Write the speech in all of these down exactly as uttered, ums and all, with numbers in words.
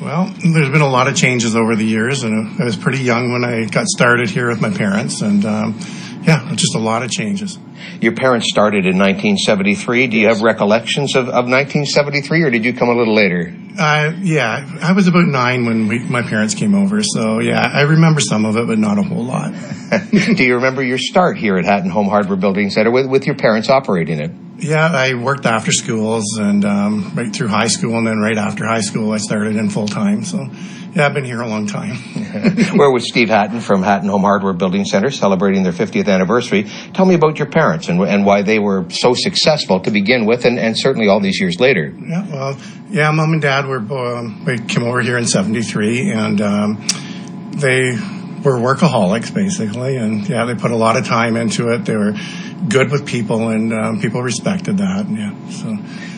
Well, there's been a lot of changes over the years, and I was pretty young when I got started here with my parents, and um, yeah, just a lot of changes. Your parents started in nineteen seventy-three. Do you have recollections of, of nineteen seventy-three, or did you come a little later? Uh, yeah, I was about nine when we, my parents came over, so yeah, I remember some of it, but not a whole lot. Do you remember your start here at Hatton Home Hardware Building Center with, with your parents operating it? Yeah, I worked after schools and um, right through high school, and then right after high school I started in full time. So, yeah, I've been here a long time. We're with Steve Hatton from Hatton Home Hardware Building Center, celebrating their fiftieth anniversary. Tell me about your parents and, and why they were so successful to begin with, and, and certainly all these years later. Yeah, well, yeah, Mom and Dad were um, they came over here in seventy-three, and um, they were workaholics basically, and yeah, they put a lot of time into it. They were good with people, and um, people respected that. Yeah, so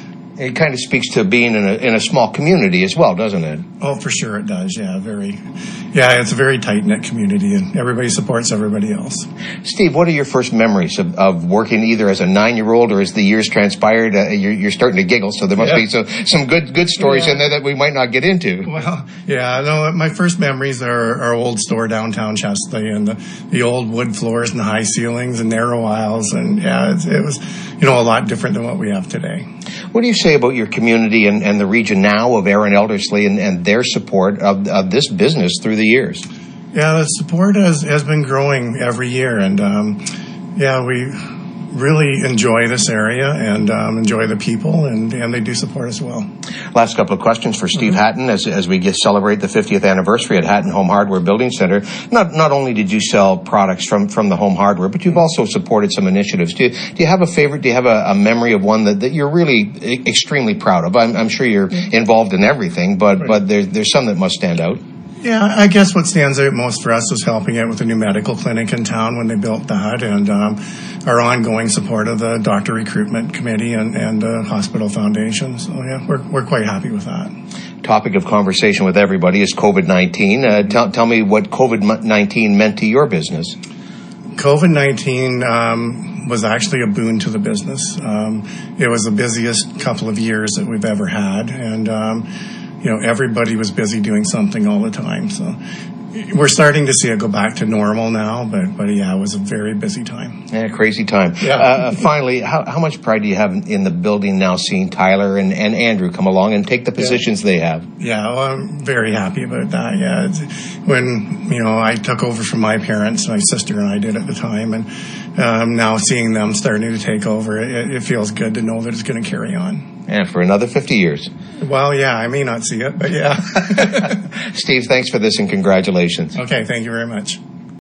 it kind of speaks to being in a in a small community as well, doesn't it? Oh, for sure it does. Yeah, very. Yeah, it's a very tight knit community, and everybody supports everybody else. Steve, what are your first memories of, of working either as a nine year old or as the years transpired? Uh, you're, you're starting to giggle, so there must yeah. be some some good good stories yeah. in there that we might not get into. Well, yeah, no, my first memories are our old store downtown Chesley, and the, the old wood floors and high ceilings and narrow aisles, and yeah, it, it was, you know, a lot different than what we have today. What do you say about your community and, and the region now of Erin Elderslie and, and their support of, of this business through the years? Yeah, the support has, has been growing every year, and um, yeah, we really enjoy this area and um, enjoy the people, and, and they do support us well. Last couple of questions for Steve mm-hmm. Hatton as as we get celebrate the fiftieth anniversary at Hatton Home Hardware Building Center. Not not only did you sell products from, from the home hardware, but you've also supported some initiatives. Do you, do you have a favorite? Do you have a, a memory of one that, that you're really e- extremely proud of? I'm, I'm sure you're mm-hmm. involved in everything, but right. but there, there's some that must stand out. Yeah, I guess what stands out most for us was helping out with the new medical clinic in town when they built that, and um, our ongoing support of the doctor recruitment committee and, and the hospital foundation. So yeah, we're we're quite happy with that. Topic of conversation with everybody is COVID nineteen. Uh, tell, tell me what COVID nineteen meant to your business. COVID nineteen um, was actually a boon to the business. Um, it was the busiest couple of years that we've ever had, and um, you know, everybody was busy doing something all the time. So we're starting to see it go back to normal now, but, but yeah, it was a very busy time. Yeah, crazy time. Yeah. Uh, finally, how, how much pride do you have in the building now, seeing Tyler and, and Andrew come along and take the positions yeah. they have? Yeah, well, I'm very happy about that. Yeah, it's, when, you know, I took over from my parents, my sister and I did at the time, and um, now seeing them starting to take over, it, it feels good to know that it's going to carry on. And for another fifty years. Well, yeah, I may not see it, but yeah. Steve, thanks for this and congratulations. Okay, thank you very much.